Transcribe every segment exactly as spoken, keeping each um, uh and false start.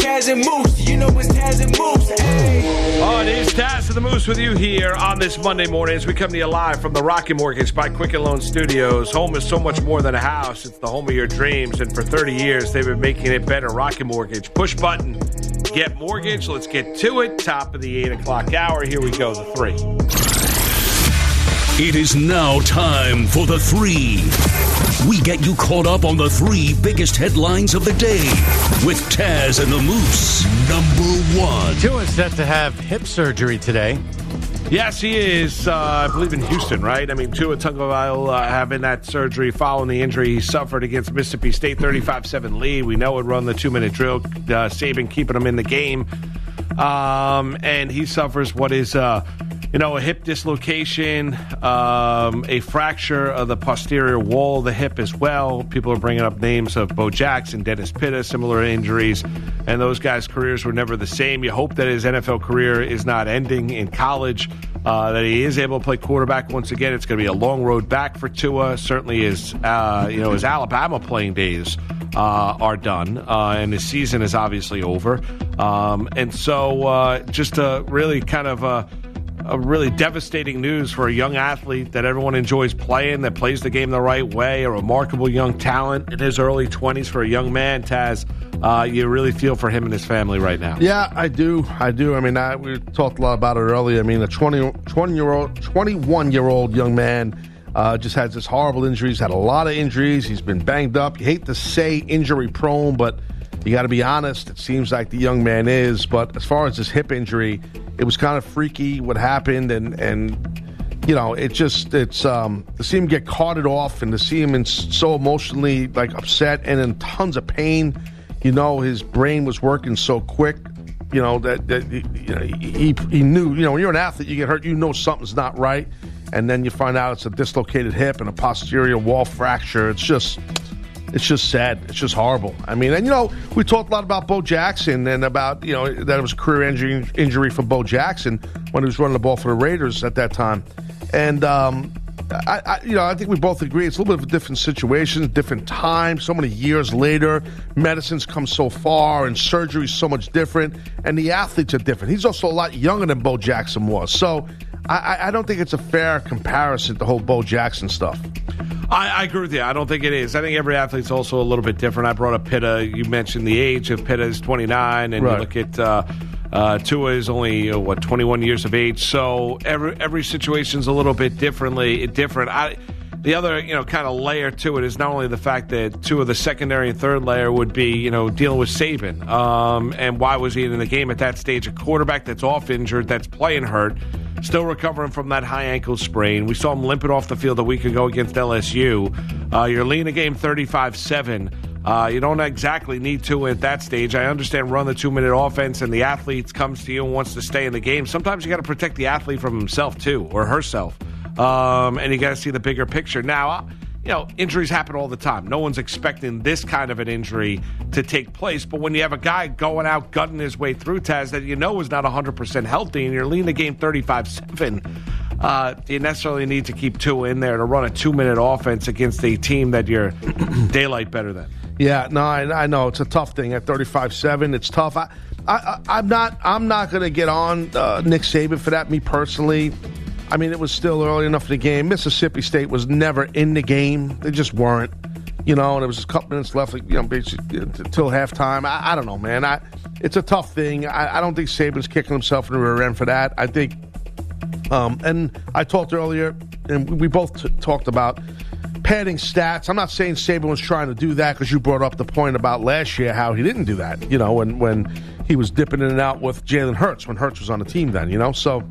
Taz and Moose. You know it's Taz and Moose. Hey. Oh, it is Taz and the Moose with you here on this Monday morning as we come to you live from the Rocket Mortgage by Quicken Loan Studios. Home is so much more than a house. It's the home of your dreams. And for thirty years, they've been making it better. Rocket Mortgage. Push button. Get mortgage. Let's get to it. Top of the eight o'clock hour. Here we go, the three. It is now time for the three. We get you caught up on the three biggest headlines of the day with Taz and the Moose. Number one. Tua is set to have hip surgery today. Yes, he is. Uh, I believe in Houston, right? I mean, Tua Tagovailoa uh, having that surgery following the injury he suffered against Mississippi State, thirty-five seven lead. We know it run the two-minute drill. Uh, Saban keeping him in the game. Um, and he suffers what is... Uh, You know, a hip dislocation, um, a fracture of the posterior wall of the hip as well. People are bringing up names of Bo Jackson, Dennis Pitta, similar injuries, and those guys' careers were never the same. You hope that his N F L career is not ending in college, uh, that he is able to play quarterback once again. It's going to be a long road back for Tua. Certainly his, uh, you know, his Alabama playing days uh, are done, uh, and his season is obviously over. Um, and so uh, just a really kind of a... A really devastating news for a young athlete that everyone enjoys playing, that plays the game the right way, a remarkable young talent in his early twenties for a young man, Taz. Uh, you really feel for him and his family right now. Yeah, I do. I do. I mean, I, we talked a lot about it earlier. I mean, a twenty, twenty-year-old, twenty-one-year-old young man uh, just has this horrible injuries, had a lot of injuries. He's been banged up. You hate to say injury-prone, but you got to be honest. It seems like the young man is. But as far as his hip injury, it was kind of freaky what happened, and, and you know, it just, it's, um, to see him get carted off and to see him in so emotionally, like, upset and in tons of pain. You know, his brain was working so quick, you know, that, that you know, he, he knew, you know, when you're an athlete, you get hurt, you know something's not right, and then you find out it's a dislocated hip and a posterior wall fracture. It's just... It's just sad. It's just horrible. I mean, and, you know, we talked a lot about Bo Jackson and about, you know, that it was a career injury, injury for Bo Jackson when he was running the ball for the Raiders at that time. And, um, I, I, you know, I think we both agree it's a little bit of a different situation, different time. So many years later, medicine's come so far and surgery's so much different. And the athletes are different. He's also a lot younger than Bo Jackson was. So I, I don't think it's a fair comparison, the whole Bo Jackson stuff. I, I agree with you. I don't think it is. I think every athlete's also a little bit different. I brought up Pitta. You mentioned the age of Pitta is twenty-nine, and right. You look at uh, uh, Tua is only, uh, what, twenty-one years of age. So every every situation's a little bit differently different. I, the other, you know, kind of layer to it is not only the fact that two of the secondary and third layer would be, you know, dealing with Saban. Um, and why was he in the game at that stage? A quarterback that's off injured, that's playing hurt, still recovering from that high ankle sprain. We saw him limping off the field a week ago against L S U. Uh, you're leading the game thirty-five seven. Uh, you don't exactly need to at that stage. I understand run the two-minute offense and the athlete comes to you and wants to stay in the game. Sometimes you got to protect the athlete from himself too, or herself. Um, and you got to see the bigger picture. Now, you know, injuries happen all the time. No one's expecting this kind of an injury to take place. But when you have a guy going out, gutting his way through, Taz, that you know is not one hundred percent healthy, and you're leading the game thirty-five seven, uh, you necessarily need to keep two in there to run a two-minute offense against a team that you're daylight better than. Yeah, no, I, I know. It's a tough thing at thirty-five seven. It's tough. I, I, I'm not I'm not going to get on uh, Nick Saban for that, me personally. I mean, it was still early enough in the game. Mississippi State was never in the game. They just weren't, you know, and there was a couple minutes left, like, you know, basically until halftime. I, I don't know, man. I, it's a tough thing. I, I don't think Saban's kicking himself in the rear end for that. I think, um, and I talked earlier, and we both t- talked about padding stats. I'm not saying Saban was trying to do that because you brought up the point about last year how he didn't do that, you know, when, when he was dipping in and out with Jalen Hurts, when Hurts was on the team then, you know, so...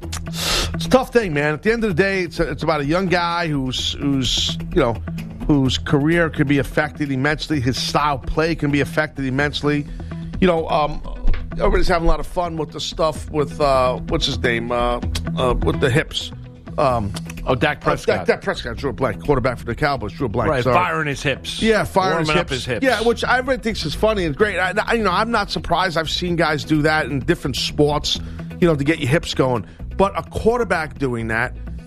It's a tough thing, man. At the end of the day, it's a, it's about a young guy who's who's you know whose career could be affected immensely. His style play can be affected immensely. You know, um, everybody's having a lot of fun with the stuff with uh, what's his name uh, uh, with the hips. Um, oh, Dak Prescott. Uh, Dak, Dak Prescott drew a blank. Quarterback for the Cowboys drew a blank. Right, Sorry. firing his hips. Yeah, firing his hips. up his hips. Yeah, which everybody thinks is funny and great. I, I, you know, I'm not surprised. I've seen guys do that in different sports. You know, to get your hips going. But a quarterback doing that,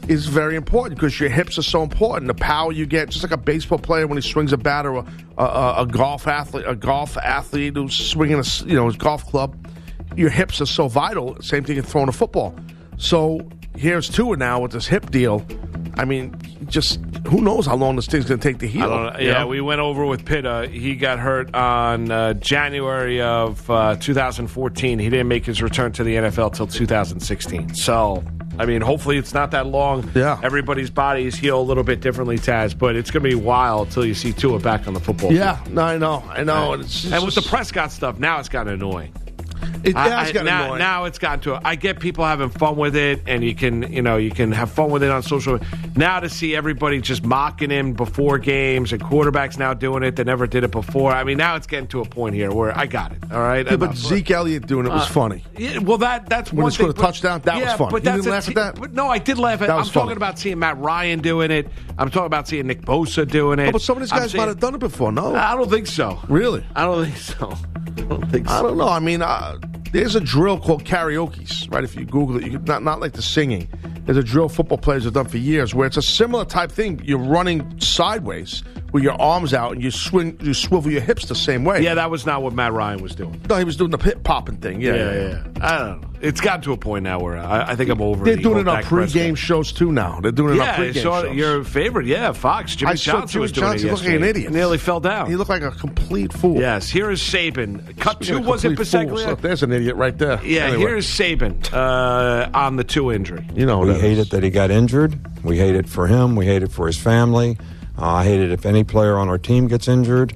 is very important because your hips are so important. The power you get, just like a baseball player when he swings a bat, or a, a, a golf athlete, a golf athlete who's swinging a you know his golf club. Your hips are so vital. Same thing in throwing a football. So here's Tua now with this hip deal. I mean, just who knows how long this thing's going to take to heal. I don't know. Yeah, know? We went over with Pitta. He got hurt on uh, January of uh, two thousand fourteen. He didn't make his return to the N F L till two thousand sixteen. So, I mean, hopefully it's not that long. Yeah. Everybody's bodies heal a little bit differently, Taz, but it's going to be a while until you see Tua back on the football yeah, field. Yeah, no, I know. I know. And, it's, it's and with the Prescott stuff, now it's gotten annoying. It I, has I, gotten now, annoying. now it's gotten to it. I get people having fun with it, and you can, you know, you can have fun with it on social. Now to see everybody just mocking him before games, and quarterbacks now doing it that never did it before. I mean, now it's getting to a point here where I got it. All right, yeah, but Zeke Elliott doing it was uh, funny. Yeah, well, that that's when one he scored thing, a touchdown. That yeah, was fun. But you that's didn't laugh te- at that. But no, I did laugh at. That I'm was talking funny. about seeing Matt Ryan doing it. I'm talking about seeing Nick Bosa doing it. Oh, but some of these guys saying, might have done it before. No, I don't think so. Really? I don't think so. I don't think so. I don't know. I mean, uh, there's a drill called karaoke's, right? If you Google it, you can, not not like the singing. There's a drill football players have done for years where it's a similar type thing. You're running sideways with your arms out and you swing, you swivel your hips the same way. Yeah, that was not what Matt Ryan was doing. No, he was doing the hip popping thing. Yeah, Yeah, yeah, yeah. I don't know. It's gotten to a point now where I, I think I'm over. They're the doing whole it on Dak pregame Prescott. shows too now. They're doing it Yeah, on pregame I saw shows. your favorite, yeah, Fox. Jimmy I saw Johnson Jimmy was doing Johnson it looked like an yesterday. idiot. He nearly fell down. He looked like a complete fool. Yes, here is Saban. Cut Speaking two, of was it complete fools, Biseglia? look, there's an idiot right there. Yeah, Anyway, here's Saban uh, on the two injury. You know, We hate it that he got injured. We hate it for him. We hate it for his family. Uh, I hate it if any player on our team gets injured.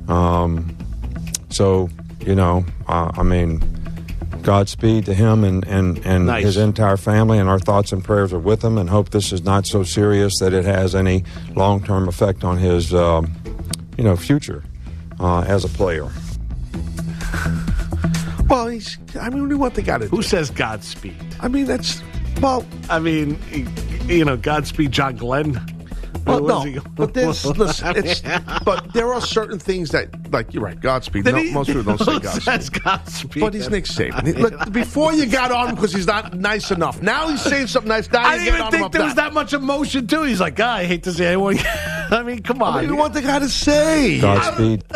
Um, so, you know, uh, I mean, Godspeed to him and, and, and Nice. his entire family, and our thoughts and prayers are with him, and hope this is not so serious that it has any long-term effect on his, um, you know, future uh, as a player. Well, he's. I mean, we want the guy to. Who do. says Godspeed? I mean, that's. Well, I mean, you know, Godspeed John Glenn. well What no, was he- but there's. Listen, it's. But there are certain things that, like you're right, Godspeed. No, He- most people don't say who Godspeed. says Godspeed? But he's Nick Saban. He- Look, before you got on him because he's not nice enough. Now he's saying something nice. Now I you didn't get even on him think up there was that. that much emotion too. He's like, God, I hate to see anyone. I mean, come on. What do you want the guy to say? Godspeed.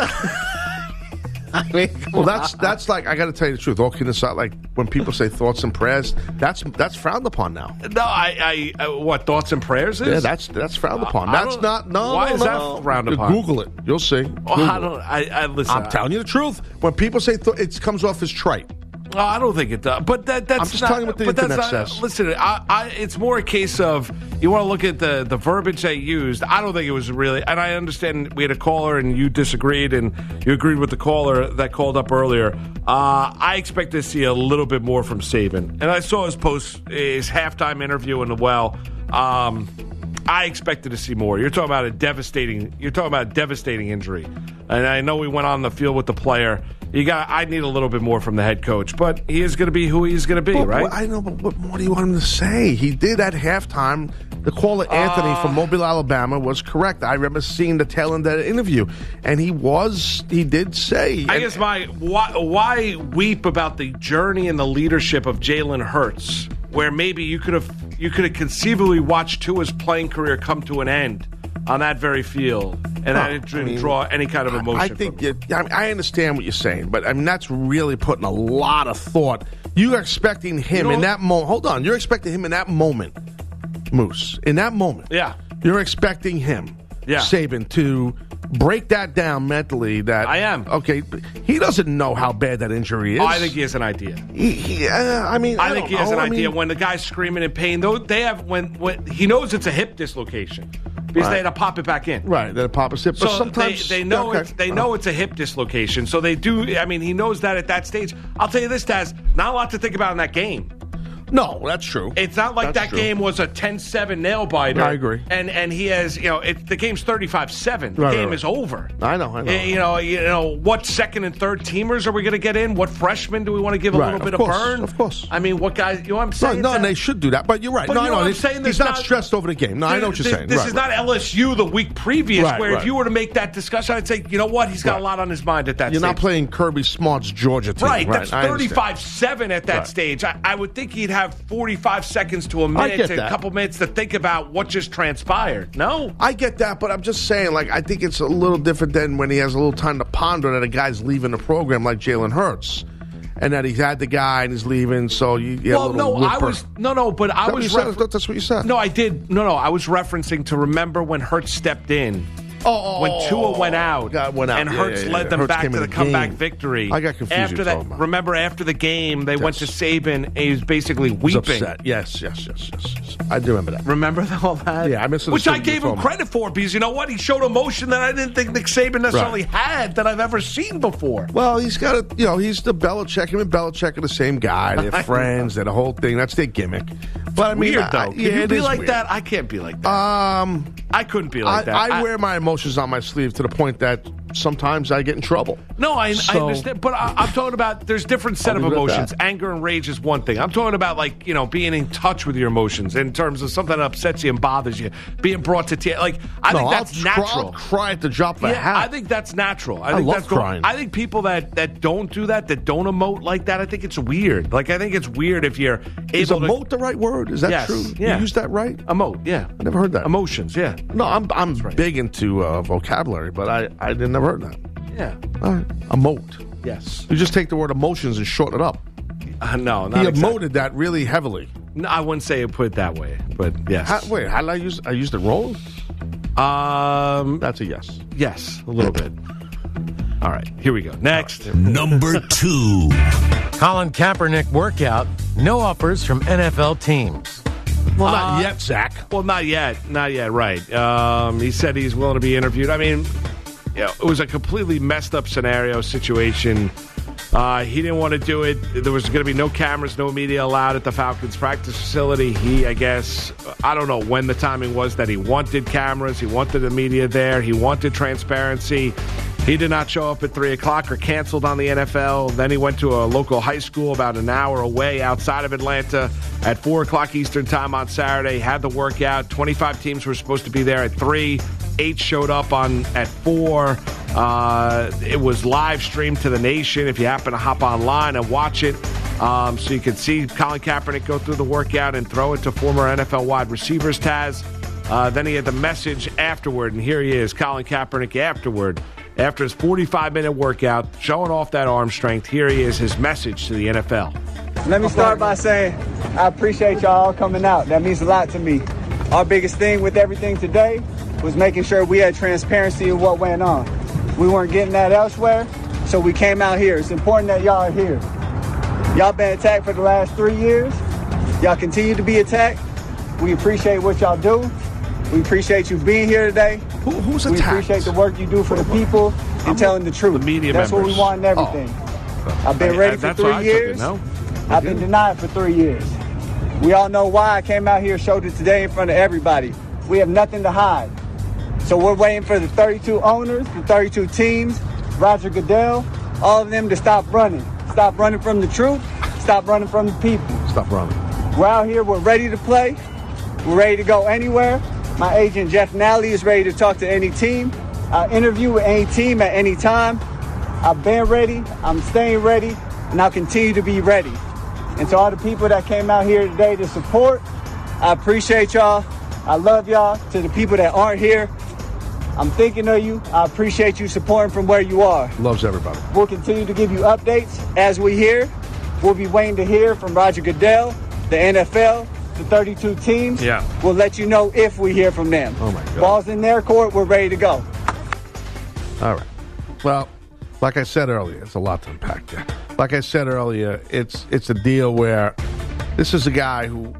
I mean, come Well, on. that's that's like I got to tell you the truth. All kidding aside, like when people say thoughts and prayers, that's that's frowned upon now. no. I, I, uh, what thoughts and prayers is? Yeah, that's that's frowned upon. I That's don't- not no. why no, is that no. frowned You upon? Google it. You'll see. Oh, Google I it. don't. I, I listen. I'm telling you the truth. When people say th- it comes off as trite. Oh, I don't think it does. But that, that's I'm just not, telling you what the but that's internet not- says. Listen, I, I, it's more a case of you want to look at the, the verbiage they used. I don't think it was really, and I understand we had a caller and you disagreed and you agreed with the caller that called up earlier. Uh, I expect to see a little bit more from Saban. And I saw his post, his halftime interview in the well. Um, I expected to see more. You're talking about a devastating. You're talking about a devastating injury, and I know we went on the field with the player. You got. I need a little bit more from the head coach, but he is going to be who he's going to be, But, right? but I know, but what more do you want him to say? He did at halftime. The caller Anthony Uh. from Mobile, Alabama, was correct. I remember seeing the tail end of that interview, and he was. He did say. I and- guess my why, why weep about the journey and the leadership of Jalen Hurts, where maybe you could have you could have conceivably watched Tua's playing career come to an end on that very field, and No, that didn't I mean, draw any kind of emotion. I think from it. you, I, mean, I understand what you're saying, but I mean that's really putting a lot of thought. You are expecting him You in know- that moment. Hold on, you're expecting him in that moment, Moose. In that moment, Yeah. you're expecting him, Yeah. Saban, to break that down mentally. That I am. Okay, but he doesn't know how bad that injury is. Oh, I think he has an idea. He, he, uh, I mean, I, I, think don't he has know. an I idea. mean, When the guy's screaming in pain, though, they have when when he knows it's a hip dislocation because Right. they had to pop it back in. right, that Papa sip, but So sometimes they, they know okay. it's they know it's a hip dislocation. So they do. I mean, he knows that at that stage. I'll tell you this, Taz. Not a lot to think about in that game. No, that's true. It's not like That's that true. game was a ten seven nail biter. I agree. And and he has, you know, it, the game's thirty-five seven. The Right, game right, right. is over. I know, I know. Eh, You know, you know, what second and third teamers are we going to get in? What freshmen do we want to give a Right, little of bit course, of burn? of course. I mean, what guys? You know what I'm No, saying? no, and Taz? they should do that. But you're right. But no, you I know know. what I'm He's, saying? he's There's not, not- stressed over the game. No, I know what you're This- saying. This right, is right. not L S U the week previous, Right, where right. if you were to make that discussion, I'd say, you know what, he's got Right. a lot on his mind at that You're stage. not playing Kirby Smart's Georgia team. Right, that's I understand. thirty-five seven at that Right. stage. I, I would think he'd have forty-five seconds to a minute get and a that. couple minutes to think about what just transpired. No? I get that, but I'm just saying, like, I think it's a little different than when he has a little time to ponder that a guy's leaving the program like Jalen Hurts. And that he's had the guy and he's leaving, so you get Well, a little no, I whipper. was no, no, but I Is that what was. you said? refer- That's what you said. No, I did. No, no, I was referencing to remember when Hurts stepped in. Oh, when Tua went out, God, went out. and Yeah, Hurts yeah, yeah. led them Hurts back came to in the the comeback game. victory. I got confused After what that, you're talking about. remember after the game, they went to Yes. Saban, and he was basically He was weeping. upset. Yes, yes, yes, yes, yes. I do remember that. Remember all that? Yeah, I misunderstood Which I what you gave were him talking credit for because you know what? He showed emotion that I didn't think Nick Saban necessarily Right. had that I've ever seen before. Well, he's got a, you know, he's the Belichick. Him and Belichick are the same guy. They're friends. They're the whole thing. That's their gimmick. But I mean, Weird I- though. Can yeah, you it be is like weird. that? I can't be like that. Um, I couldn't be I, like that. I wear my emotions on my sleeve to the point that sometimes I get in trouble. No, I, I So- understand, but I, I'm talking about there's different set I'll of leave it at emotions. that. Anger and rage is one thing. I'm talking about like you know being in touch with your emotions in terms of something that upsets you and bothers you, being brought to tears. Like I no, think that's I'll, natural. I'll cry at the drop of a Yeah, hat. I think that's natural. I, I think love that's cool. crying. I think people that, that don't do that, that don't emote like that, I think it's weird. Like I think it's weird if you're Is able emote to the right word? Is that Yes, true? yeah. You use that right? emote. Yeah, I never heard that. emotions. Yeah, No, I'm I'm big into uh, vocabulary, but I I didn't never heard that. yeah, All right. Emote. yes. You just take the word emotions and shorten it up. Uh, no, not He exactly. emoted that really heavily. No, I wouldn't say it put it that way, but yes. How, wait, how did I use? I used it wrong. Um, That's a yes. yes, a little bit. All right, here we go. Next. Number two. Colin Kaepernick workout. No offers from N F L teams. Well, not Uh, yet, Zach. Well, not yet. Not yet, right. Um, he said he's willing to be interviewed. I mean, you know, it was a completely messed up scenario situation. Uh, he didn't want to do it. There was going to be no cameras, no media allowed at the Falcons practice facility. He, I guess, I don't know when the timing was that he wanted cameras. He wanted the media there. He wanted transparency. He did not show up at three o'clock or canceled on the N F L. Then he went to a local high school about an hour away outside of Atlanta at four o'clock Eastern time on Saturday. Had the workout. twenty-five teams were supposed to be there at three. Eight showed up on at four. Uh, it was live streamed to the nation if you happen to hop online and watch it. Um, so you could see Colin Kaepernick go through the workout and throw it to former N F L wide receivers, Taz. Uh, then he had the message afterward, and here he is, Colin Kaepernick afterward. After his forty-five minute workout, showing off that arm strength, here he is, his message to the N F L. Let me start by saying I appreciate y'all coming out. That means a lot to me. Our biggest thing with everything today was making sure we had transparency of what went on. We weren't getting that elsewhere, so we came out here. It's important that y'all are here. Y'all been attacked for the last three years. Y'all continue to be attacked. We appreciate what y'all do. We appreciate you being here today. Who, who's We attacked? appreciate the work you do for the people and telling the truth. The media That's members. what we want in everything. I've been I- ready I- for that's three what I took it, years. no? I've been denied for three years. We all know why I came out here, showed it today in front of everybody. We have nothing to hide. So we're waiting for the thirty-two owners, the thirty-two teams, Roger Goodell, all of them to stop running. Stop running from the truth. Stop running from the people. Stop running. We're out here. We're ready to play. We're ready to go anywhere. My agent, Jeff Nally, is ready to talk to any team. I'll interview with any team at any time. I've been ready. I'm staying ready. And I'll continue to be ready. And to all the people that came out here today to support, I appreciate y'all. I love y'all. To the people that aren't here, I'm thinking of you. I appreciate you supporting from where you are. Loves everybody. We'll continue to give you updates as we hear. We'll be waiting to hear from Roger Goodell, the N F L, the thirty-two teams. Yeah. We'll let you know if we hear from them. Oh, my God. Ball's in their court. We're ready to go. All right. Well, like I said earlier, it's a lot to unpack there. Like I said earlier, it's it's a deal where this is a guy who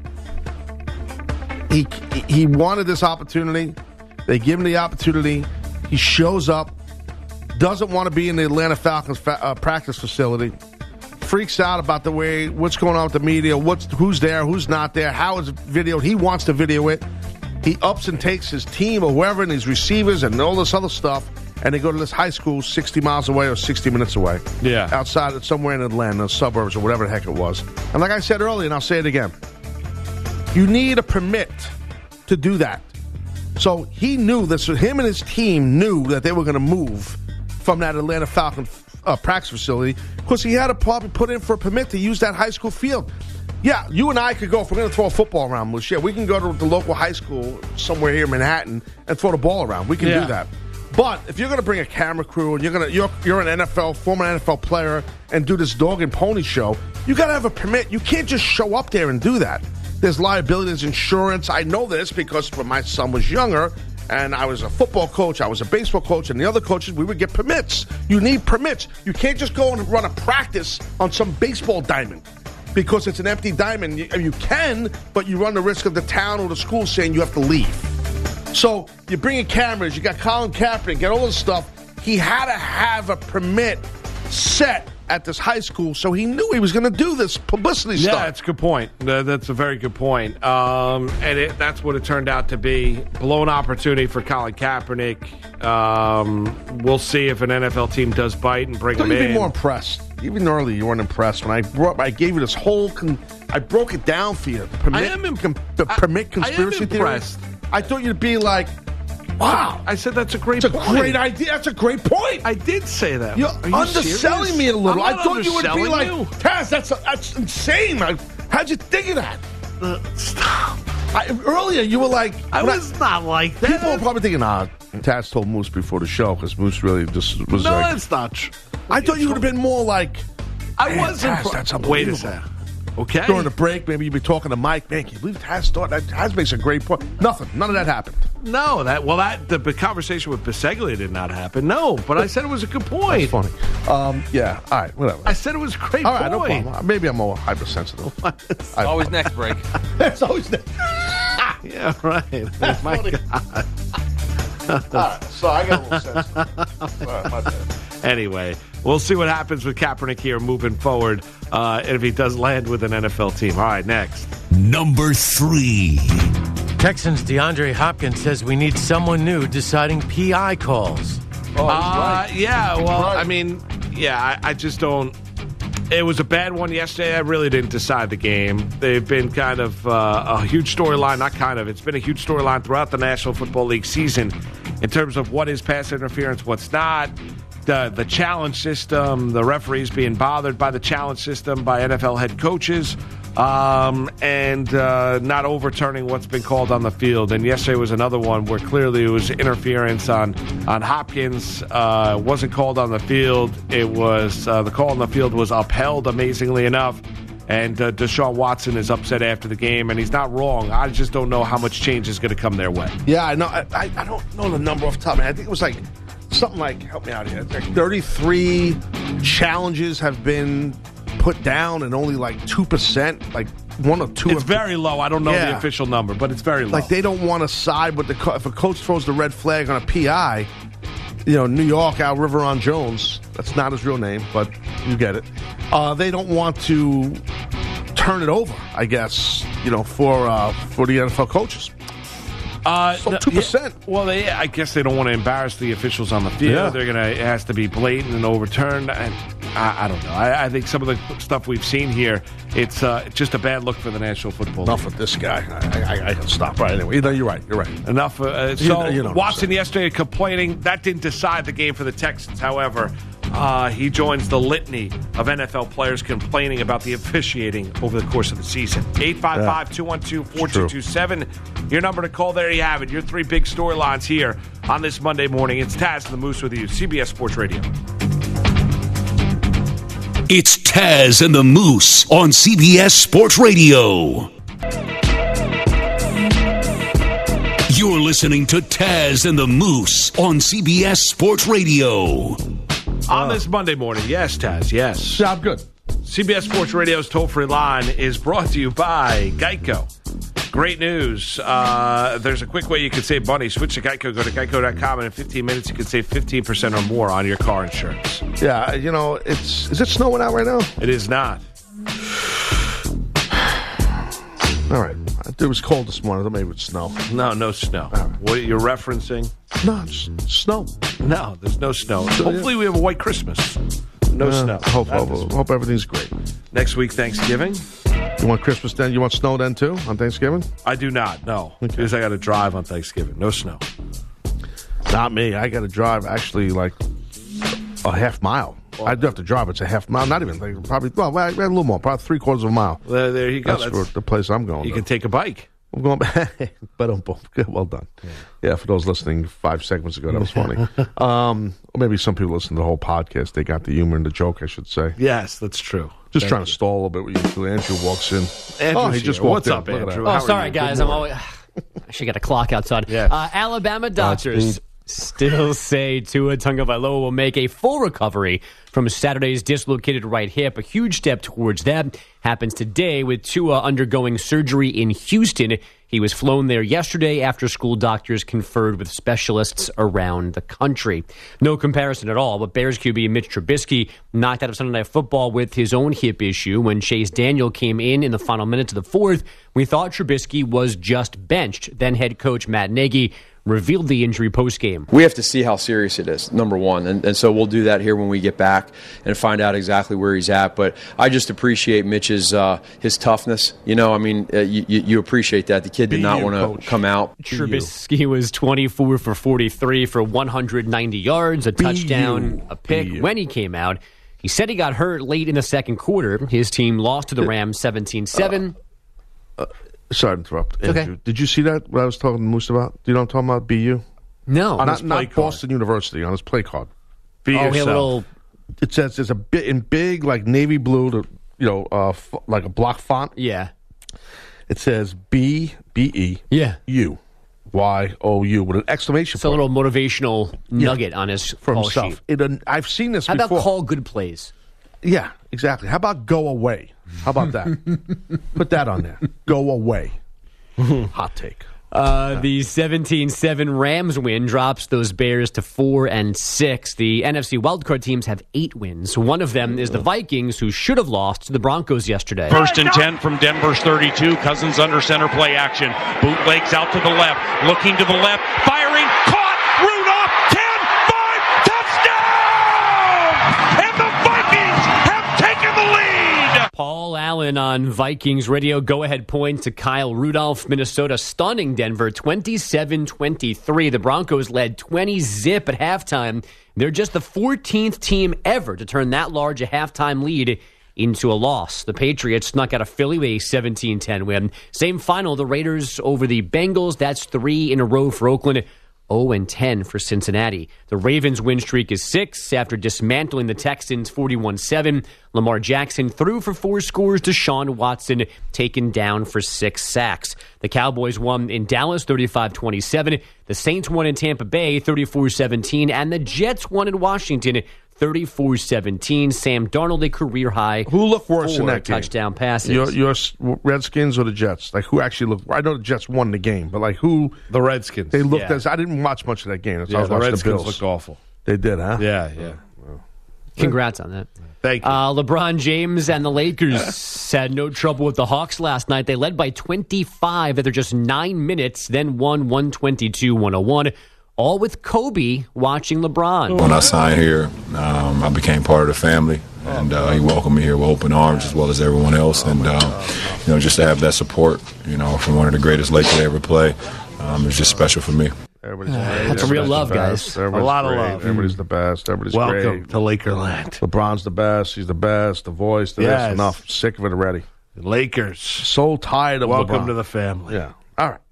he he wanted this opportunity. They give him the opportunity. He shows up, doesn't want to be in the Atlanta Falcons fa- uh, practice facility, freaks out about the way what's going on with the media, what's who's there, who's not there, how is it videoed. He wants to video it. He ups and takes his team or whoever and his receivers and all this other stuff, and they go to this high school sixty miles away or sixty minutes away. Yeah. Outside of somewhere in Atlanta, suburbs or whatever the heck it was. And like I said earlier, and I'll say it again, you need a permit to do that. So he knew this, him and his team knew that they were going to move from that Atlanta Falcon uh, practice facility because he had to probably put in for a permit to use that high school field. Yeah, you and I could go, if we're going to throw a football around, Moose, yeah, we can go to the local high school somewhere here in Manhattan and throw the ball around. We can Yeah. do that. But if you're going to bring a camera crew and you're going to you're you're an N F L former N F L player and do this dog and pony show, you got to have a permit. You can't just show up there and do that. There's liability, there's insurance. I know this because when my son was younger and I was a football coach, I was a baseball coach, and the other coaches, we would get permits. You need permits. You can't just go and run a practice on some baseball diamond because it's an empty diamond. You, you can, but you run the risk of the town or the school saying you have to leave. So you're bringing cameras, you got Colin Kaepernick, get all this stuff. He had to have a permit set at this high school, so he knew he was going to do this publicity Yeah, stuff. that's a good point. Uh, That's a very good point. Um, and it, that's what it turned out to be. Blown opportunity for Colin Kaepernick. Um, we'll see if an N F L team does bite and bring Don't him you in. be more impressed? Even earlier, you weren't impressed when I brought. I gave you this whole. Con- I broke it down for you. Permit, I am imp- com- the I- permit I am conspiracy theory. impressed. I thought you'd be like, "Wow, I said that's a great that's a point. great idea. That's a great point." I did say that. You're Are you underselling serious? me a little. I'm I not thought you would be underselling like, you. Taz, that's that's insane. Like, how'd you think of that? Uh, stop. I, earlier, you were like, I when was not like that. People are probably thinking, "Ah, Taz told Moose before the show because Moose really just was no, like." it's not true. I thought you would have been more like, I Man, wasn't. Taz, that's Wait a unbelievable. second. Okay. During the break, maybe you'd be talking to Mike. Man, can you believe Taz thought that? Taz makes a great point. Nothing. None of that happened. No, that well, that the, the conversation with Biseglia did not happen. No, but I said it was a good point. Funny. Um, yeah. All right. Whatever. I said it was a great All right. No point. problem. Maybe I'm more hypersensitive. I- Always next break. It's always that. Yeah, right. My funny. God. All right. So I got a little sensitive. All right. My bad. Anyway, we'll see what happens with Kaepernick here moving forward, uh, and if he does land with an N F L team. All right, next. Number three. Texans DeAndre Hopkins says we need someone new deciding P I calls. Oh, he's Uh, right. yeah, well, right. I mean, yeah, I, I just don't. It was a bad one yesterday. I really didn't decide the game. They've been kind of uh, a huge storyline, not kind of, it's been a huge storyline throughout the National Football League season in terms of what is pass interference, what's not. The, the challenge system, the referees being bothered by the challenge system by N F L head coaches, um, and uh, not overturning what's been called on the field. And yesterday was another one where clearly it was interference on on Hopkins. Uh, wasn't called on the field. It was uh, the call on the field was upheld, amazingly enough. And uh, Deshaun Watson is upset after the game, and he's not wrong. I just don't know how much change is going to come their way. Yeah, I know. I, I I don't know the number off the top. Man, I think it was like something like, help me out here, like thirty-three challenges have been put down and only like two percent, like one or two. It's have- very low. I don't know the Yeah. official number, but it's very low. Like they don't want to side with the co- if a coach throws the red flag on a P I, you know, New York, Al Riveron Jones, that's not his real name, but you get it. Uh, they don't want to turn it over, I guess, you know, for uh, for the N F L coaches. Uh, So no, two percent. yeah, well, they, I guess they don't want to embarrass the officials on the field. Yeah. They're gonna. It has to be blatant and overturned. And I, I don't know. I, I think some of the stuff we've seen here, it's uh, just a bad look for the National Football League. Enough with this guy. I, I, I can stop right anyway. You know, you're right. You're right. Enough. Uh, You so know- you know what I'm Watson saying. yesterday complaining that didn't decide the game for the Texans. However, uh, he joins the litany of N F L players complaining about the officiating over the course of the season. eight five five, two one two, four two two seven. Your number to call. There you have it. Your three big storylines here on this Monday morning. It's Taz and the Moose with you, C B S Sports Radio. It's Taz and the Moose on C B S Sports Radio. You're listening to Taz and the Moose on C B S Sports Radio. On this Monday morning, yes, Taz, yes. Yeah, I'm good. C B S Sports Radio's toll-free line is brought to you by Geico. Great news. Uh, there's a quick way you can save money. Switch to Geico. Go to geico dot com, and in fifteen minutes, you can save fifteen percent or more on your car insurance. Yeah, you know, it's is it snowing out right now? It is not. All right. It was cold this morning. I thought maybe it would snow. No, no snow. What you're referencing? No, it's snow. No, there's no snow. Hopefully, we have a white Christmas. No Uh, snow. Hope, Not hope, this- hope everything's great. Next week, Thanksgiving. You want Christmas then? You want snow then too on Thanksgiving? I do not. No, because I got to drive on Thanksgiving. No snow. Not me. I got to drive actually like a half mile I do have to drive. It's a half mile. Not even like, probably. Well, a little more. Probably three quarters of a mile. There, there you go. That's, That's the place I'm going. You to. can take a bike. I'm going back, but um, good, well done. Yeah. yeah, for those listening five segments ago, that was funny. um, or maybe some people listen to the whole podcast. They got the humor and the joke, I should say. Yes, that's true. Just Thank trying you. to stall a little bit with you two. Andrew walks in. Andrew's oh, he just here. walked What's in. up, Look at Andrew? that. How Oh, are sorry, you? guys. Good I'm always, I should get a clock outside. Yes. Uh, Alabama doctors still say Tua Tagovailoa will make a full recovery from Saturday's dislocated right hip. A huge step towards that happens today with Tua undergoing surgery in Houston. He was flown there yesterday after school doctors conferred with specialists around the country. No comparison at all, but Bears Q B Mitch Trubisky knocked out of Sunday Night Football with his own hip issue. When Chase Daniel came in in the final minutes of the fourth, we thought Trubisky was just benched. Then head coach Matt Nagy revealed the injury postgame. We have to see how serious it is, number one. And, and so we'll do that here when we get back and find out exactly where he's at. But I just appreciate Mitch's uh, his toughness. You know, I mean, uh, you, you appreciate that. The kid did Be not you, want to come out. Trubisky was twenty-four for forty-three for one hundred ninety yards, a touchdown, you. a pick. Be you. When he came out, he said he got hurt late in the second quarter. His team lost to the Rams seventeen seven. Uh, uh, Sorry to interrupt, okay. Andrew. Did you see that, what I was talking to Moose about? Do you know what I'm talking about, B U? No. Uh, not his play not card. Boston University, on his play card. Be oh, he had a yourself. little. It says there's a bit in big, like navy blue, to, you know, uh, f- like a block font. Yeah. It says B B E Yeah. U Y O U with an exclamation It's a point little motivational nugget on his for call himself. sheet. It, uh, I've seen this How before. about call good plays? Yeah, exactly. How about go away? How about that? Put that on there. Go away. Hot take. Uh, the seventeen seven Rams win drops those Bears to four and six. The N F C wildcard teams have eight wins. One of them is the Vikings, who should have lost to the Broncos yesterday. First and ten from Denver's thirty-two. Cousins under center play action. Bootlegs out to the left. Looking to the left. Firing. Caught. Rudolph. ten five. Touchdown! And the Vikings have taken the lead. Paul Allen on Vikings radio. Go-ahead point to Kyle Rudolph. Minnesota stunning Denver twenty-seven twenty-three. The Broncos led twenty zip at halftime. They're just the fourteenth team ever to turn that large a halftime lead into a loss. The Patriots snuck out of Philly with a seventeen ten win. Same final, the Raiders over the Bengals. That's three in a row for Oakland. oh and ten for Cincinnati. The Ravens' win streak is six after dismantling the Texans forty-one seven. Lamar Jackson threw for four scores. Deshaun Watson taken down for six sacks. The Cowboys won in Dallas thirty-five twenty-seven. The Saints won in Tampa Bay thirty-four seventeen. And the Jets won in Washington thirty-four seventeen. Sam Darnold, a career high. Who looked worse in four that game? touchdown passes. Your, your Redskins or the Jets? Like, who actually looked? I know the Jets won the game, but like, who? The Redskins. They looked Yeah. as I didn't watch much of that game. That's Yeah, I was the watching Redskins the Bills. looked awful. They did, huh? Yeah, yeah. Congrats on that. Thank you. Uh, LeBron James and the Lakers had no trouble with the Hawks last night. They led by twenty-five after just nine minutes, then won one twenty-two one oh one. All with Kobe watching LeBron. When I signed here, um, I became part of the family, and uh, he welcomed me here with open arms as well as everyone else. And uh, you know, just to have that support, you know, from one of the greatest Lakers to ever play, um, is just special for me. Everybody's Uh, great. that's real Everybody's love, the guys. best. Everybody's A lot of great. love. Everybody's the best. Everybody's Welcome great. to Lakerland. LeBron's the best. He's the best. The voice. The Yes. this. Enough. Sick of it already. Lakers. So tired of Welcome LeBron. to the family. Yeah. All right.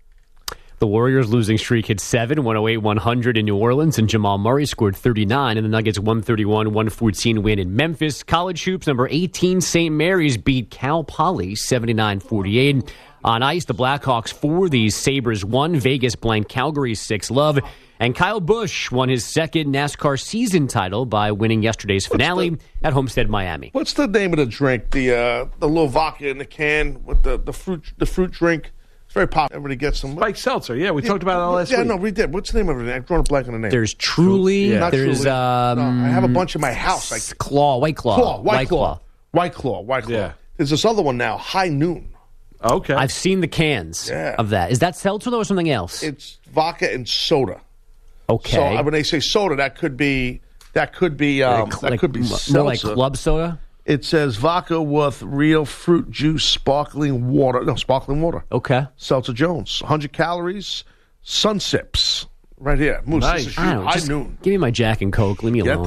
The Warriors' losing streak hit seven, one oh eight one hundred in New Orleans, and Jamal Murray scored thirty-nine, and the Nuggets' one thirty-one one fourteen win in Memphis. College hoops, number eighteen, Saint Mary's beat Cal Poly seventy-nine forty-eight. On ice, the Blackhawks four, the Sabres one, Vegas blanked Calgary six love, and Kyle Busch won his second NASCAR season title by winning yesterday's finale the- at Homestead, Miami. What's the name of the drink? The uh, the little vodka in the can with the, the fruit the fruit drink. It's very popular. Everybody gets some. Mike Seltzer. Yeah, we talked about it last yeah, week. no, we did. What's the name of it? I've drawn a blank on the name. There's Truly, Yeah. Not there's Truly. um, No, I have a bunch in my house. Like S- Claw, White Claw. Claw, White Claw, White Claw, White Claw. Yeah. There's this other one now, High Noon. Okay. I've seen the cans Yeah. of that. Is that seltzer though or something else? It's vodka and soda. Okay. So uh, when they say soda, that could be that could be um, Like- that like could be m- seltzer. more like club soda. It says vodka with real fruit juice, sparkling water. No, sparkling water. Okay. Seltzer Jones, one hundred calories, sun sips. Right here. Moose, Nice. this is I you. don't know. High Just Noon. give me my Jack and Coke. Leave me Get alone. this.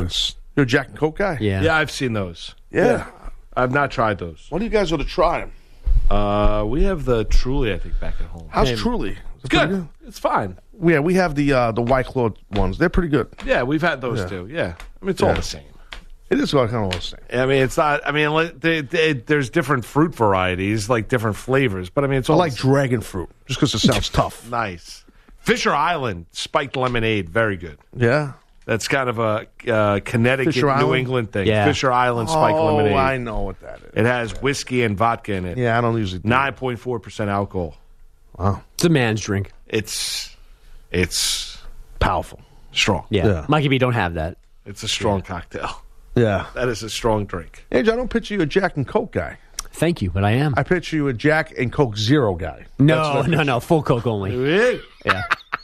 You're a Jack and Coke guy? Yeah. Yeah, I've seen those. Yeah. Yeah. I've not tried those. One of you guys ought to try them. Uh, we have the Truly, I think, back at home. How's Hey, Truly? Is It's it pretty good. It's fine. Yeah, we have the uh, the White Claw ones. They're pretty good. Yeah, we've had those Yeah. too. Yeah. I mean, it's Yeah. all the same. It is kind of all the same. I mean, it's not. I mean, like, they, they, there's different fruit varieties, like different flavors. But I mean, it's I all like the same. dragon fruit just because it sounds tough. Nice. Fisher Island spiked lemonade, very good. Yeah. That's kind of a uh, Connecticut, Fisher New Island? England thing. Yeah. Fisher Island spiked oh, lemonade. I know what that is. It has whiskey and vodka in it. Yeah, I don't usually do Nine point four percent alcohol. Wow. It's a man's drink. It's it's Powerful. strong. Yeah. Yeah. Mikey B, don't have that. It's a strong cocktail. Yeah. That is a strong drink. Andrew, I don't picture you a Jack and Coke guy. Thank you, but I am. I picture you a Jack and Coke Zero guy. no, That's what I no, no. Full Coke only. Hey. Yeah.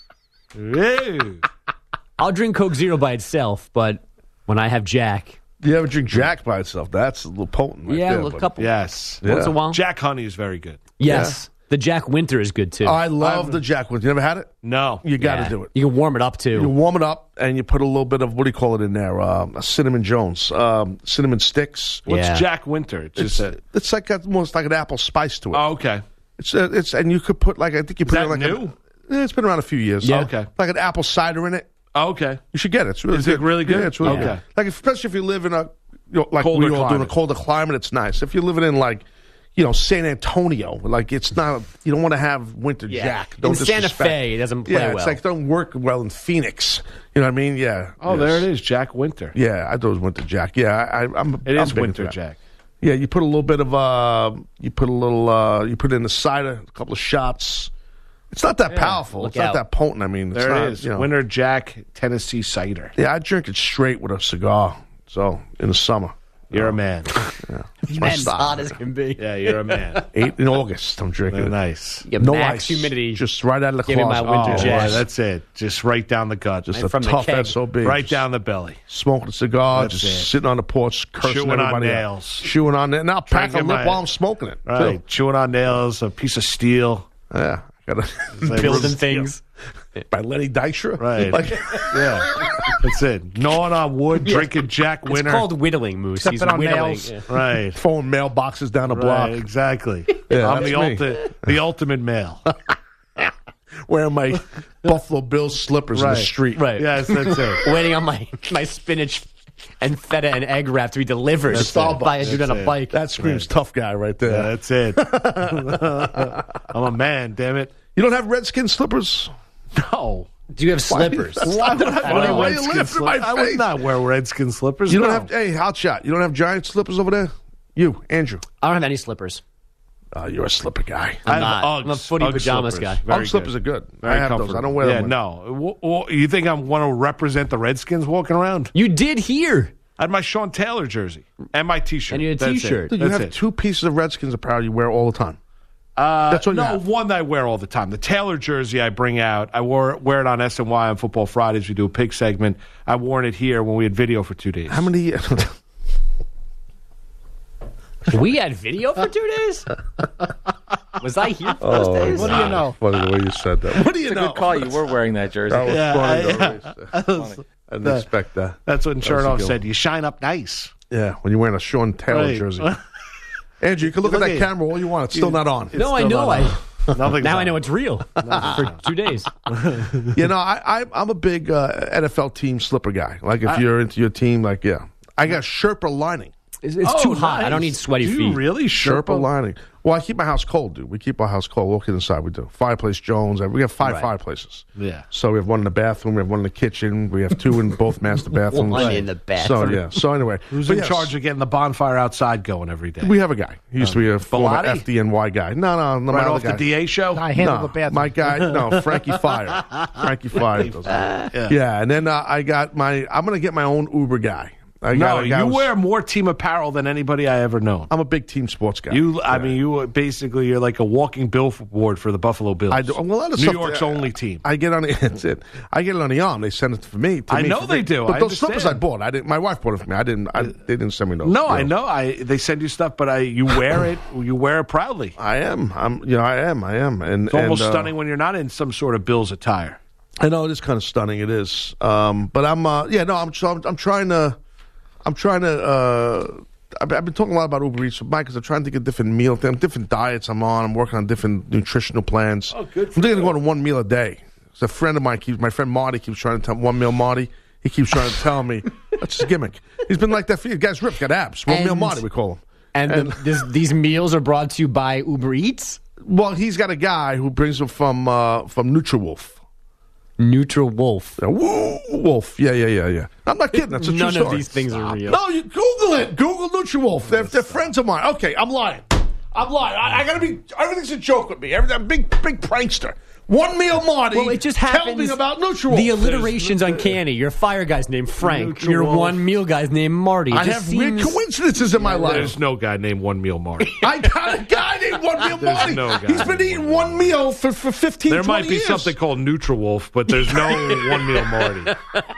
Hey. I'll drink Coke Zero by itself, but when I have Jack, You ever drink Jack by itself? That's a little potent. Right yeah, there, a but- couple. Yes. Yeah. Once in a while. Jack Honey is very good. Yes. The Jack Winter is good too. I love the Jack one. You never had it? No. You got to Yeah. do it. You can warm it up You too. warm it up and you put a little bit of, what do you call it in there? Um, cinnamon Jones. Um, cinnamon sticks. What's Yeah. Jack Winter? It's It's, just a. it's like got almost like an apple spice to it. Oh, okay. It's uh, it's and you could put like I think you put that it like new? A, eh, it's been around a few years. Yeah. Okay. Like an apple cider in it. Oh, okay. You should get it. It's really Is good. it really good? Yeah, it's really Okay. good. Like especially if you live in a you know, like Colder we all do in a climate. colder climate, it's nice. If you're living in like you know San Antonio, like it's not you don't want to have winter Yeah. Jack. In Don't Santa disrespect. Fe, it doesn't play yeah, well. it's like don't work well in Phoenix. You know what I mean? Yeah. Oh, Yes. there it is. Jack Winter. Yeah, I thought it was winter Jack. Yeah, I, I, I'm. It I'm is big Winter into that. Jack. Yeah, you put a little bit of uh, you put a little uh, you put it in the cider, a couple of shots. It's not that powerful. look It's not out. that potent. I mean, it's There not, it is. You know, Winter Jack Tennessee cider. yeah, I drink it straight with a cigar. So in the summer, You're a man. it's my Man's style. hot as can be. Yeah, you're a man. Eight in August, I'm drinking. Very it. nice. Get No max ice, humidity. just right out of the Give me my closet. winter Oh, Jack. yeah, that's it. Just right down the gut. Just And a from the tough keg. S O B. right Just down the belly. smoking a cigar, That's just it. sitting on the porch, cursing Chewing on everybody out. nails. Chewing on nails. Now pack a Drinking lip my- while I'm smoking it. Right. too. Chewing on nails, a piece of steel. Yeah. Gotta Building things. by Lenny Dykstra. Right. Like, Yeah. That's it. Gnawing on wood, drinking Jack It's Winter. called whittling, Moose. Stepping He's on whittling. nails. Yeah. Right. throwing mailboxes down the block. Right, exactly. Yeah, I'm that's the, me. ulti- the ultimate male. Wearing my Buffalo Bills slippers in Right. the street. Right. Yes, that's it. Waiting on my, my spinach and feta and egg wrap to be delivered That's by it. a dude on That's a it. bike. That screams tough guy right there. Yeah, that's it. I'm a man, damn it. You don't have Redskin slippers? No. Do you have slippers? Why would I Why wear are you Redskin laughing in my slippers? I would face? not wear Redskin slippers. You don't no. have, hey, hot shot. You don't have giant slippers over there? You, Andrew. I don't have any slippers. Oh, you're a slipper guy. I'm I have not. Uggs, I'm a footy Ugg pajamas slippers. guy. Very Ugg slippers good. are good. Very I have those. comfortable. I don't wear yeah, them. no. W- w- you think I want to represent the Redskins walking around? You did here. I had my Sean Taylor jersey and my T-shirt. And you had a That's it. T-shirt. Dude, you That's have it. two pieces of Redskins apparel you wear all the time. Uh, That's what you no, have. one that I wear all the time. The Taylor jersey I bring out. I wore wear it on S N Y on Football Fridays. We do a pig segment. I worn it here when we had video for two days. How many? We had video for two days? Was I here for Oh, those days? What do you know? Funny the way you said that. What do you It's a know? good call. You were wearing that jersey. That was Yeah, funny. I- though. I didn't expect that. That's what was a Chernoff good said. one. You shine up nice. Yeah, when you're wearing a Sean Taylor Right. jersey. Andrew, you can look, Look at that at- camera all you want. It's still not on. No, I still know. not I Nothing. now I know it's real for two days. You know, I, I I'm a big uh, N F L team slipper guy. Like if I- you're into your team, like yeah, I got Sherpa lining. It's, it's Oh, too hot. I nice. don't need sweaty Do you feet. really Sherpa Sherpa? lining. Well, I keep my house cold, dude. We keep our house cold. Walk inside, we do. Fireplace Jones. We have five Right. fireplaces. Yeah. So we have one in the bathroom. We have one in the kitchen. We have two in both master bathrooms. One in the So bathroom. yeah. So anyway, Who's but in yes, charge of getting the bonfire outside going every day? We have a guy. He used to be a former Bellotti? F D N Y guy. No, no, no. my right other off guy. the D A show. I handle no, the bathroom. my guy. No, Frankie Fire. Frankie Fire. does that. Yeah. Yeah, and then uh, I got my. I'm gonna get my own Uber guy. I No, got a guy you who's- wear more team apparel than anybody I ever known. I'm a big team sports guy. You, I Yeah. mean, you basically you're like a walking billboard for the Buffalo Bills. I do well, a lot of New stuff, York's uh, only team. I get on the that's it. I get it on the arm. They send it for me. To I me know for they me. do. But I those slippers I understand. bought. I didn't. My wife bought it for me. I didn't. I, they didn't send me those. no, you I know. I they send you stuff, but I you wear it. You wear it proudly. I am. I'm. You know. I am. I am. And It's almost and, uh, stunning when you're not in some sort of Bills attire. I know it is kind of stunning. It is. Um, but I'm. Uh, yeah. No. I'm. So I'm, I'm trying to. I'm trying to. Uh, I've, I've been talking a lot about Uber Eats with Mike because I'm trying to think of different meal things, different diets I'm on. I'm working on different nutritional plans. Oh, good. I'm thinking of going to one meal a day. It's a friend of mine keeps. My friend Marty keeps trying to tell one meal Marty. He keeps trying to tell me that's his gimmick. He's been like that for years. Guy's ripped, got abs. One And- meal Marty, we call him. And, And- the, this, these meals are brought to you by Uber Eats? Well, he's got a guy who brings them from uh, from NutriWolf. NutriWolf. Yeah, woo, Wolf. Yeah, yeah, yeah, yeah. I'm not kidding. That's a true None story. of these things are real. No, you Google it. Google NutriWolf. They're, they're friends of mine. Okay, I'm lying. I'm lying. I, I gotta be. Everything's a joke with me. Everything. I'm a big, big prankster. One meal Marty. Well, it just Tell happens. me about NutriWolf. The alliteration's uncanny. Your fire guy's named Frank. Your NutriWolf. one meal guy's named Marty. It I just have weird seems- coincidences in my life. There's no guy named One Meal Marty. I got a guy named One Meal There's Marty. no guy He's been named eating one meal for, for fifteen, There twenty might be years. something called NutriWolf, but there's no One Meal Marty.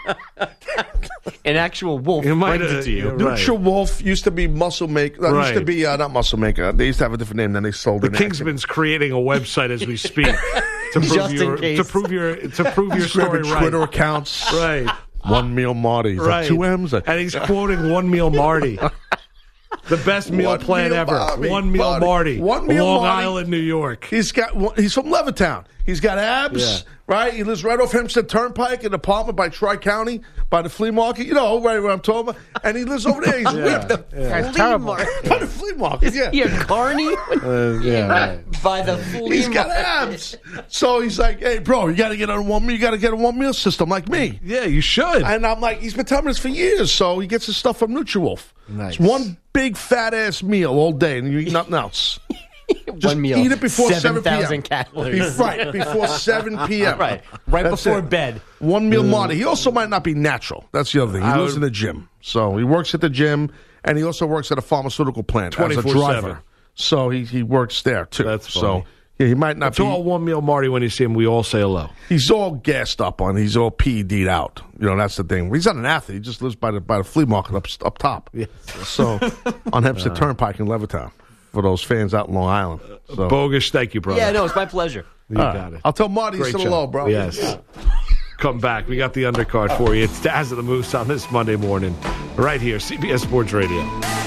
An actual wolf You might, brings uh, it to you. yeah, right. NutriWolf used to be Muscle Maker. No, used to Right. be uh, not Muscle Maker. They used to have a different name. Then they sold The it. Kingsman's creating a website as we speak to prove Just in your case. to prove your to prove your He's story grabbing right. Twitter accounts. Right, One meal Marty. Is right. that two M's? and he's quoting One Meal Marty. The best meal One plan meal ever. Marty. One Meal Marty. Marty. One meal Long Marty. Island, New York. He's got. He's from Levittown. He's got abs, Yeah. right? He lives right off Hempstead Turnpike, an apartment by Tri County, by the flea market. You know, right where I'm talking about. And he lives over there. He's whipped. That's terrible. By the flea market. Yeah. Yeah, Carney Uh, yeah, right. by the flea He's got market. abs. So he's like, hey, bro, you got to get on one meal. You got to get a one meal system like me. Yeah, you should. And I'm like, he's been telling me this for years. So he gets his stuff from NutriWolf. Nice. It's one big fat ass meal all day, and you eat nothing else. Just One meal. eat it before seven p.m. thousand calories. Be- right, before seven p.m. Right. Right That's before it. bed. One meal Marty. He also might not be natural. That's the other thing. He I lives would- in the gym. So he works at the gym, and he also works at a pharmaceutical plant as a twenty-four driver. seven. So he, he works there, too. That's so funny. yeah, he might not It's all be. One Meal Marty. When you see him, we all say hello. He's all gassed up on. He's all P E D'd out. You know, that's the thing. He's not an athlete. He just lives by the by the flea market up up top. Yes. So on Hempstead Turnpike in Levittown for those fans out in Long Island. So, Bogus, thank you, brother. Yeah, no, it's my pleasure. You all right. got it. I'll tell Marty Great he's still job. low, bro. Yes. Come back. We got the undercard for you. It's Taz of the Moose on this Monday morning, right here, C B S Sports Radio.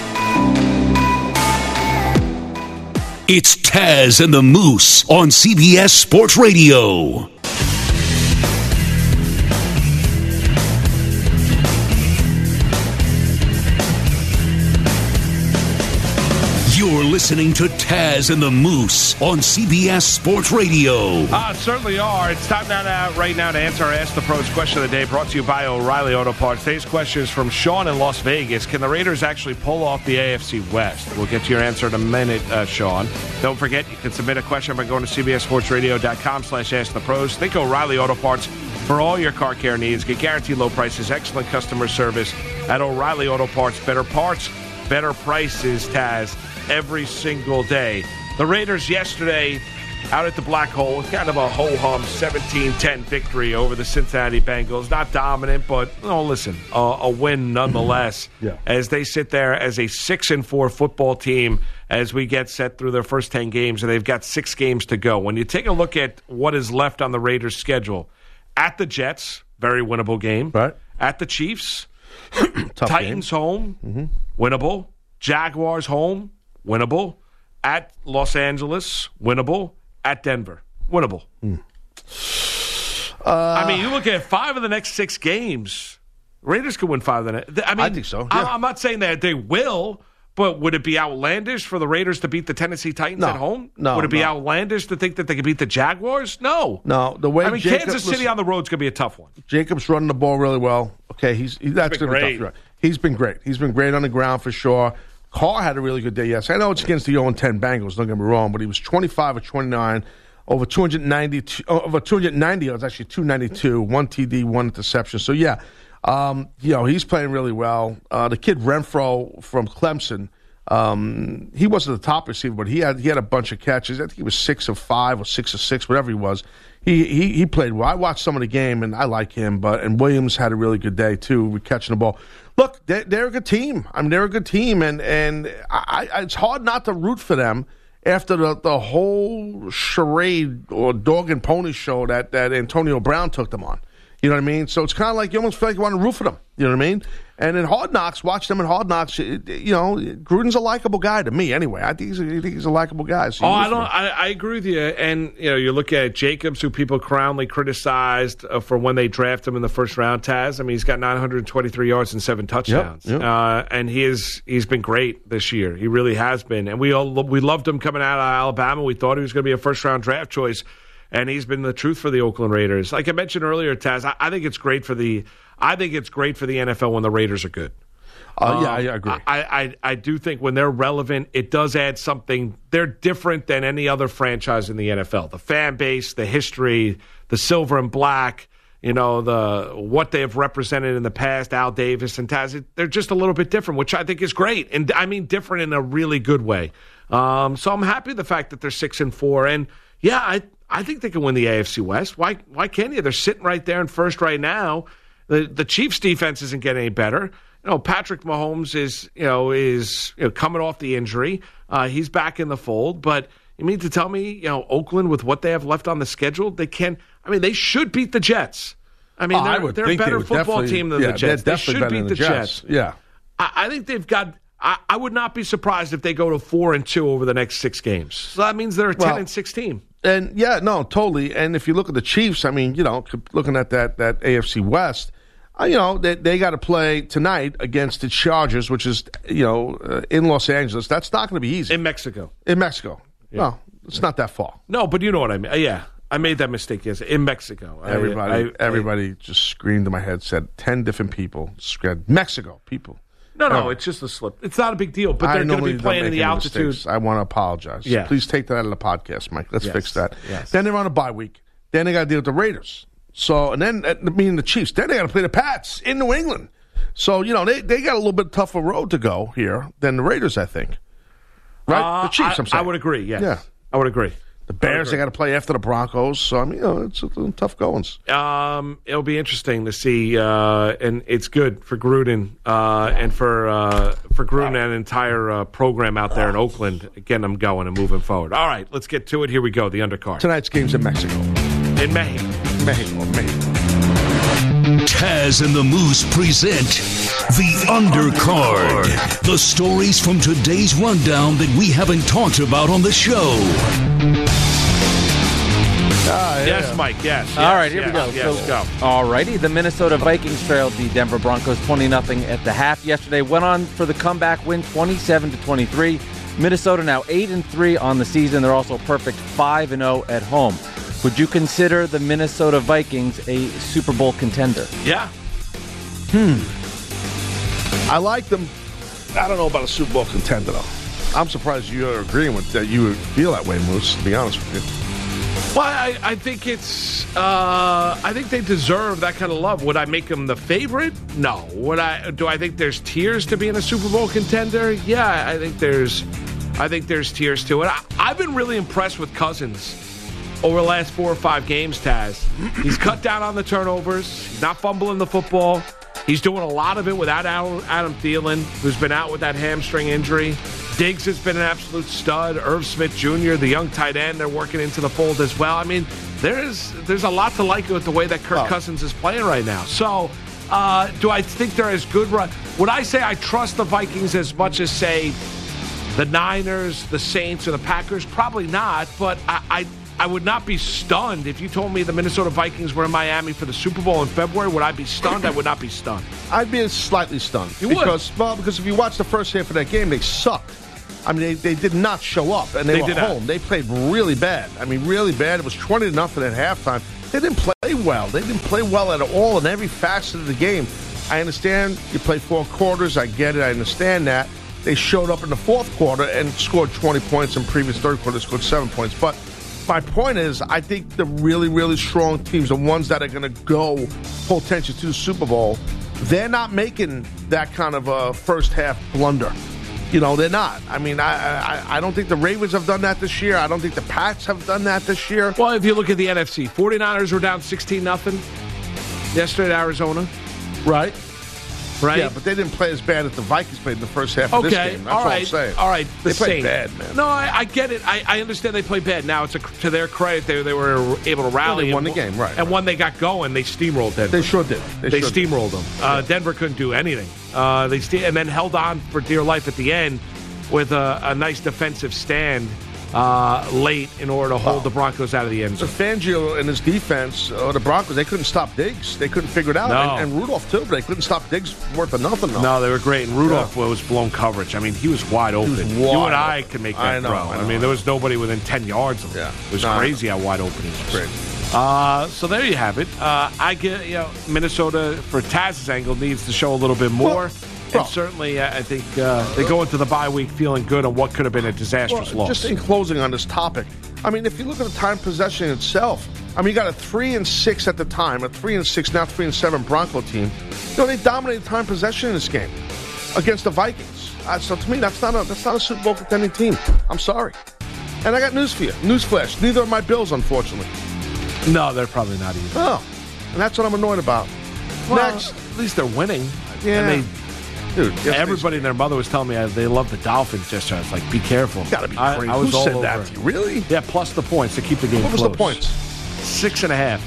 It's Taz and the Moose on C B S Sports Radio. You're listening to Taz and the Moose on C B S Sports Radio. Ah, certainly are. It's time now, now, right now to answer our Ask the Pros question of the day, brought to you by O'Reilly Auto Parts. Today's question is from Sean in Las Vegas. Can the Raiders actually pull off the A F C West? We'll get to your answer in a minute, uh, Sean. Don't forget, you can submit a question by going to cbssportsradio.com slash ask the pros. Think O'Reilly Auto Parts for all your car care needs. Get guaranteed low prices, excellent customer service at O'Reilly Auto Parts. Better parts, better prices, Taz, every single day. The Raiders yesterday out at the Black Hole, kind of a ho-hum seventeen ten victory over the Cincinnati Bengals. Not dominant, but, oh, listen, a, a win nonetheless. Yeah. As they sit there as a six and four football team as we get set through their first ten games, and they've got six games to go. When you take a look at what is left on the Raiders' schedule, at the Jets, very winnable game. Right. At the Chiefs, Tough Titans home, Mm-hmm. winnable. Jaguars home, winnable. At Los Angeles, winnable. At Denver, winnable. Uh, I mean, you look at five of the next six games, Raiders could win five of the next. I mean, I think so, I- yeah. I'm not saying that they will, but would it be outlandish for the Raiders to beat the Tennessee Titans No. at home? No, Would it be no. outlandish to think that they could beat the Jaguars? No. No, the way I mean, Jacob- Kansas City listen- on the road is going to be a tough one. Jacob's running the ball really well. Okay, he's he, that's been going to be great. tough. Right. He's been great. He's been great on the ground for sure. Carr had a really good day yesterday. I know it's against the oh and ten Bengals, don't get me wrong, but he was twenty-five of twenty-nine, over two ninety, over two ninety yards, actually two ninety-two, one T D, one interception. So, yeah, um, you know, he's playing really well. Uh, the kid Renfro from Clemson, um, he wasn't the top receiver, but he had he had a bunch of catches. I think he was six of five or six of six, whatever he was. He, he he played well. I watched some of the game, and I like him. But and Williams had a really good day too, with catching the ball. Look, they're, they're a good team. I mean, they're a good team, and and I, I, it's hard not to root for them after the, the whole charade or dog and pony show that, that Antonio Brown took them on. You know what I mean? So it's kind of like you almost feel like you want to root for them. You know what I mean? And in Hard Knocks, watch them in Hard Knocks. You know, Gruden's a likable guy to me, anyway. I think he's a, I think he's a likable guy. So oh, I don't. I, I agree with you. And you know, you look at Jacobs, who people roundly criticized uh, for when they draft him in the first round. Taz, I mean, he's got nine hundred twenty-three yards and seven touchdowns. Yep, yep. Uh, and he is he's been great this year. He really has been. And we all we loved him coming out of Alabama. We thought he was going to be a first round draft choice. And he's been the truth for the Oakland Raiders. Like I mentioned earlier, Taz, I, I think it's great for the I think it's great for the N F L when the Raiders are good. Uh, um, yeah, I agree. I, I, I do think when they're relevant, it does add something. They're different than any other franchise in the N F L. The fan base, the history, the silver and black, you know, the what they have represented in the past, Al Davis and Taz, they're just a little bit different, which I think is great. And I mean different in a really good way. Um, so I'm happy with the fact that they're six and four. And yeah, I I think they can win the A F C West. Why why can't you? They're sitting right there in first right now. The the Chiefs defense isn't getting any better. You know, Patrick Mahomes is you know is you know, coming off the injury. Uh, he's back in the fold. But you mean to tell me, you know, Oakland with what they have left on the schedule, they can. I mean, they should beat the Jets. I mean, oh, they're, I would they're a think better they football team than yeah, the Jets. They should better beat than the Jets. Jets. Yeah, I, I think they've got. I, I would not be surprised if they go to four and two over the next six games. So that means they're a ten Well, and six team. And yeah, no, totally. And if you look at the Chiefs, I mean, you know, looking at that that A F C West, uh, you know, they they got to play tonight against the Chargers, which is you know uh, in Los Angeles. That's not going to be easy In Mexico. in Mexico. No, it's not that far. No, but you know what I mean. Uh, yeah, I made that mistake yesterday. In Mexico. I- Everybody, I- I- everybody just screamed in my head. Said ten different people. Said Mexico people. No, no, Oh. it's just a slip. It's not a big deal, but I they're going to normally be don't playing in make the any altitude. mistakes. I want to apologize. Yeah. Please take that out of the podcast, Mike. Let's Yes, fix that. yes. Then they're on a bye week. Then they got to deal with the Raiders. So, and then, uh, meaning the Chiefs. Then they got to play the Pats in New England. So, you know, they, they got a little bit tougher road to go here than the Raiders, I think. Right? Uh, the Chiefs, I, I'm saying. I would agree, yes. Yeah. I would agree. The Bears, they got to play after the Broncos. So, I mean, you know, it's a little tough goings. Um, it'll be interesting to see, uh, and it's good for Gruden uh, and for uh, for Gruden and an entire uh, program out there in Oakland. Again, I'm going and moving forward. All right, let's get to it. Here we go, the undercard. Tonight's game's in Mexico. In Mexico. Mexico, Mexico. Taz and the Moose present The Undercard. The stories from today's rundown that we haven't talked about on the show. Ah, yeah. Yes, Mike, yes. yes All right, here yes, we go. Yes, so, go. All righty. The Minnesota Vikings trailed the Denver Broncos twenty nothing at the half yesterday. Went on for the comeback win twenty-seven to twenty-three. Minnesota now eight and three on the season. They're also a perfect five and oh at home. Would you consider the Minnesota Vikings a Super Bowl contender? Yeah. Hmm. I like them. I don't know about a Super Bowl contender, though. I'm surprised you're agreeing with that. You would feel that way, Moose, to be honest with you. Well, I, I think it's. Uh, I think they deserve that kind of love. Would I make them the favorite? No. Would I? Do I think there's tiers to being a Super Bowl contender? Yeah, I think there's. I think there's tiers to it. I, I've been really impressed with Cousins over the last four or five games. Taz, he's cut down on the turnovers. He's not fumbling the football. He's doing a lot of it without Adam Thielen, who's been out with that hamstring injury. Diggs has been an absolute stud. Irv Smith Junior, the young tight end, they're working into the fold as well. I mean, there's there's a lot to like with the way that Kirk Oh. Cousins is playing right now. So, uh, do I think they're as good? Run? Would I say I trust the Vikings as much as, say, the Niners, the Saints, or the Packers? Probably not, but I, I I would not be stunned if you told me the Minnesota Vikings were in Miami for the Super Bowl in February. Would I be stunned? I would not be stunned. I'd be slightly stunned. You would? because, Well, because if you watch the first half of that game, they sucked. I mean, they, they did not show up, and they, They were did not. home. They played really bad. I mean, really bad. It was twenty to nothing at halftime. They didn't play well. They didn't play well at all in every facet of the game. I understand you play four quarters. I get it. I understand that. They showed up in the fourth quarter and scored twenty points. In previous third quarter, they scored seven points. But my point is, I think the really, really strong teams, the ones that are going to go pull attention to the Super Bowl, they're not making that kind of a first half blunder. You know, they're not. I mean, I, I I don't think the Ravens have done that this year. I don't think the Pats have done that this year. Well, if you look at the N F C, 49ers were down sixteen nothing yesterday at Arizona. Right. right? Yeah, but they didn't play as bad as the Vikings played in the first half of okay, this game. That's all all right, I'm saying. all right. They The played Saints. bad, man. No, I, I get it. I, I understand they played bad. Now, it's a, to their credit, they, they were able to rally. Well, they won and, the game, right. And when they got going, they steamrolled Denver. They sure did. They, They sure steamrolled them. Uh, Yeah. Denver couldn't do anything. Uh, they ste- and then held on for dear life at the end with a, a nice defensive stand uh, late in order to hold the Broncos out of the end So zone. Fangio and his defense, uh, the Broncos, they couldn't stop Diggs. They couldn't figure it out. No. And, and Rudolph, too, but they couldn't stop Diggs worth of nothing, though. No, they were great. And Rudolph Yeah. was blown coverage. I mean, he was wide open. was you wide and I open. can make that I know, throw. I I, know. mean, there was nobody within ten yards of him. Yeah. It was No, I crazy how wide open he was. Great. Uh, so there you have it. Uh, I get, you know, Minnesota, for Taz's angle, needs to show a little bit more. Well, and certainly, uh, I think uh, they go into the bye week feeling good on what could have been a disastrous Well, loss. just in closing on this topic, I mean, if you look at the time possession itself, I mean, you got a three and six at the time, a three and six, now three and seven Bronco team. You know, they dominated time possession in this game against the Vikings. Uh, so to me, that's not a that's not a Super Bowl contending team. I'm sorry. And I got news for you. Newsflash. Neither are my Bills, unfortunately. no, they're probably not either. Oh, and that's what I'm annoyed about. Well, Next, at least they're winning. Yeah. And they, dude, yes, everybody and their mother was telling me uh, they love the Dolphins yesterday. I was like, be careful. Gotta be I, crazy. I was Who all said over that it. to you? Really? Yeah, plus the points to keep the game What was close. the points? Six and a half.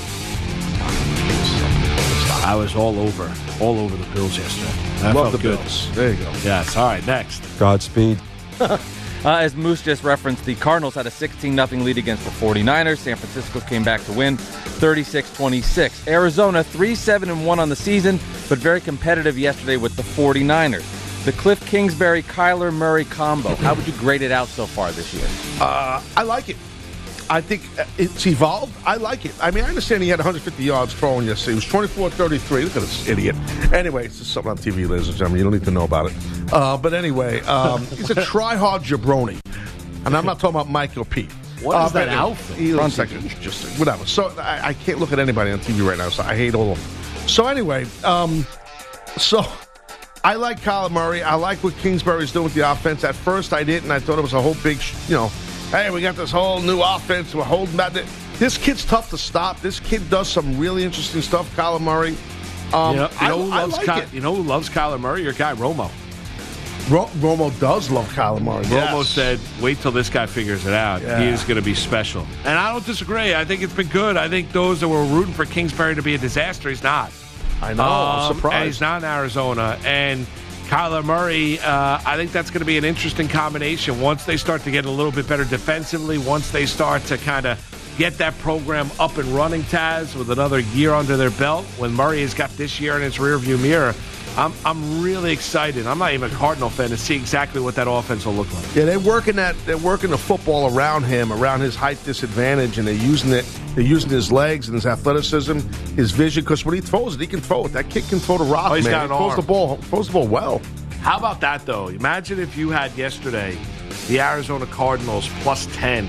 I was all over, all over the Bills yesterday. That Love felt the good. Bills. There you go. Yes. All right. Next. Godspeed. Uh, as Moose just referenced, the Cardinals had a sixteen nothing lead against the forty-niners. San Francisco came back to win thirty-six twenty-six. Arizona three seven and one on the season, but very competitive yesterday with the forty-niners. The Cliff Kingsbury, Kyler Murray combo. How would you grade it out so far this year? Uh, I like it. I think it's evolved. I like it. I mean, I understand he had one hundred fifty yards throwing yesterday. He was twenty-four thirty-three. Look at this idiot. Anyway, it's just something on T V, ladies and gentlemen. You don't need to know about it. Uh, but anyway, um, he's a try-hard jabroni. And I'm not talking about Mike or Pete. What uh, is that but- outfit? He- One second. Just whatever. So I, I can't look at anybody on T V right now, so I hate all of them. So anyway, um, so I like Kyler Murray. I like what Kingsbury's doing with the offense. At first, I didn't. I thought it was a whole big, sh- you know, hey, we got this whole new offense. We're holding back. This kid's tough to stop. This kid does some really interesting stuff, Kyler Murray. Um, you know, you I, know who I loves like Ky- it. you know who loves Kyler Murray? Your guy Romo. Ro- Romo does love Kyler Murray. Romo Yes. said, "Wait till this guy figures it out. Yeah. He is going to be special." And I don't disagree. I think it's been good. I think those that were rooting for Kingsbury to be a disaster, he's not. I know. I'm Um, surprised. And he's not in Arizona. And Kyler Murray, uh, I think that's going to be an interesting combination. Once they start to get a little bit better defensively, once they start to kind of get that program up and running, Taz, with another year under their belt, when Murray has got this year in his rearview mirror, I'm I'm really excited. I'm not even a Cardinal fan to see exactly what that offense will look like. Yeah, they're working that. They're working the football around him, around his height disadvantage, and they're using it. They're using his legs and his athleticism, his vision. Because when he throws it, he can throw it. That kid can throw the rock, Oh, he's man. got he an throws arm. the ball. Throws the ball well. How about that, though? Imagine if you had yesterday the Arizona Cardinals plus ten,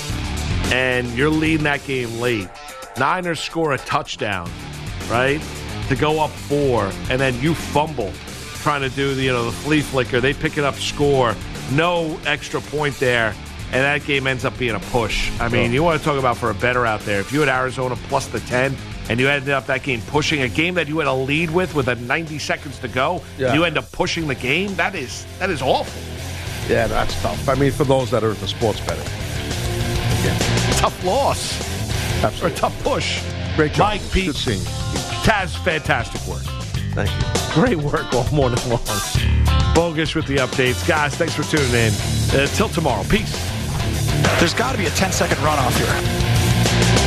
and you're leading that game late. Niners score a touchdown, right, to go up four, and then you fumble trying to do the, you know, the flea flicker. They pick it up, score, no extra point there, and that game ends up being a push. I mean, Oh. you want to talk about for a better out there. If you had Arizona plus the ten, and you ended up that game pushing a game that you had a lead with with a ninety seconds to go, Yeah. you end up pushing the game. That is that is awful. Yeah, that's tough. I mean, for those that are into sports betting, Tough loss or a tough push. great job. Mike, Pete, Good seeing you. Taz, fantastic work. Thank you. Great work all morning long. Bogus with the updates. Guys, thanks for tuning in. Uh, till tomorrow. Peace. There's got to be a ten-second runoff here.